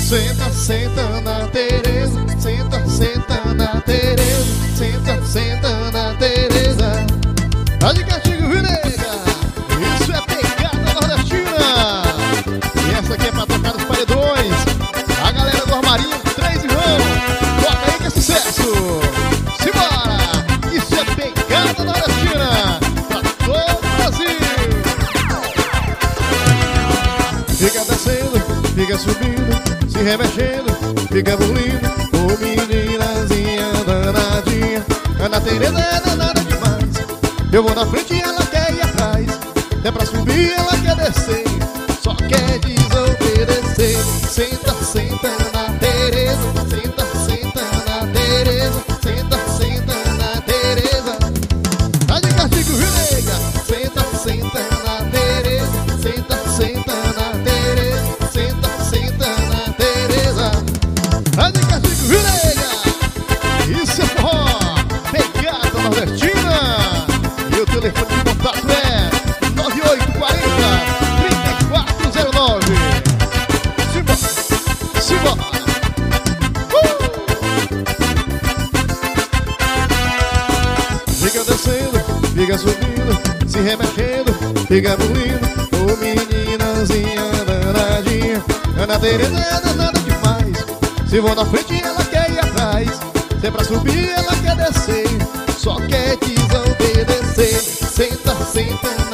Senta, senta na Tereza, senta, senta na Tereza, senta, senta na Tereza. Tá de castigo, viu, nega? Isso é pegada nordestina. E essa aqui é pra tocar nos paredões. A galera do armarinho, 3 irmãos. Toca aí que é sucesso. Simbora! Isso é pegada nordestina pra todo o Brasil. Fica descendo, fica subindo, se remexendo, fica evoluindo. Ô meninazinha danadinha, Ana Tereza é danada demais. Eu vou na frente e ela quer ir atrás. É pra subir, ela quer descer, só quer desobedecer. Senta, senta na Tereza, senta, senta na Tereza, senta, senta na Tereza. Tá de castigo, viu, nega? Senta, senta na Tereza, senta, senta na Tereza, senta, senta na Tereza. Tá de castigo, viu, nega? Isso é forró, pegada nordestina. E o telefone de contato é 9840-3409. Simbora, simbora. Fica descendo, fica subindo, se remexendo, fica evoluindo. Ô meninazinha danadinha, Ana Tereza é danada demais. Se vou na frente ela quer ir atrás, se é pra subir ela quer descer, só quer desobedecer. Senta, senta